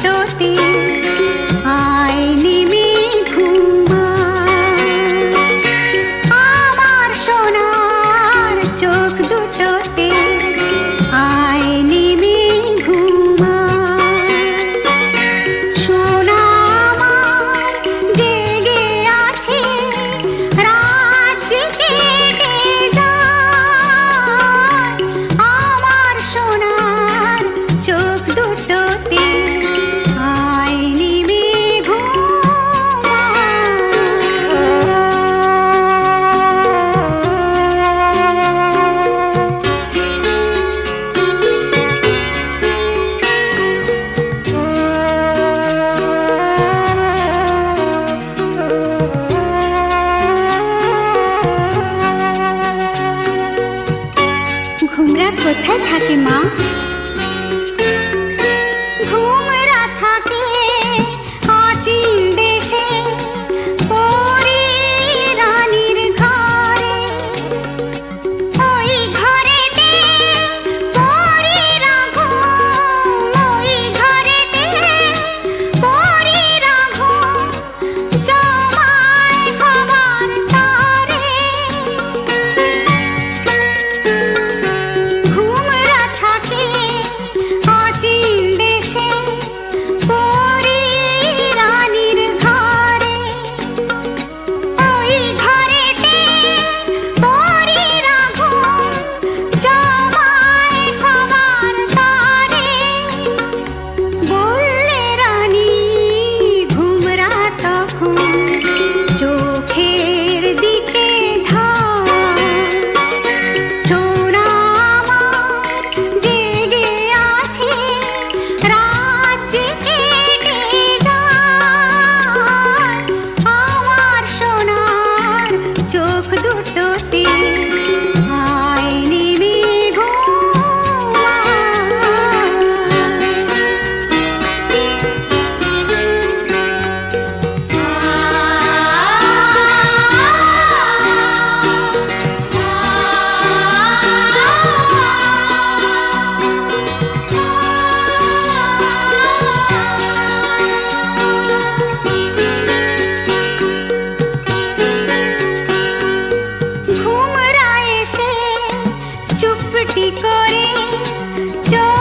দুটোতে আয় নেমে ঘুমা, আমার সোনার চোখ দুটোতে আয় নেমে ঘুমা। সোনা আমার জেগে আছে, রাত জেগে যায়, আমার সোনার চোখ দুটোতে আয় নেমে ঘুমা। ঘুমরা কোথায় থাকে মা? ঘুমরা থাকে অচিন দেশে, পরী রানীর ঘরে। ওই ঘরেতে পরীরা ঘুম, ওই ঘরেতে পরীরা ঘুম, জমায় সবার তরে। ঘুমরা থাকে অচিন দেশে, পরী রানীর ঘরে। ওই ঘরেতে পরীরা ঘুম, জমায় সবার তরে। বললে রানী ঘুমরা তখন চোখের দিকে ধার, সোনা আমার জেগে আছে, রাত জেগে যায়, আমার সোনার চোখ দুটোতে আয় নেমে ঘুমা। ঘুমরা এসে চুপটি করে চোখ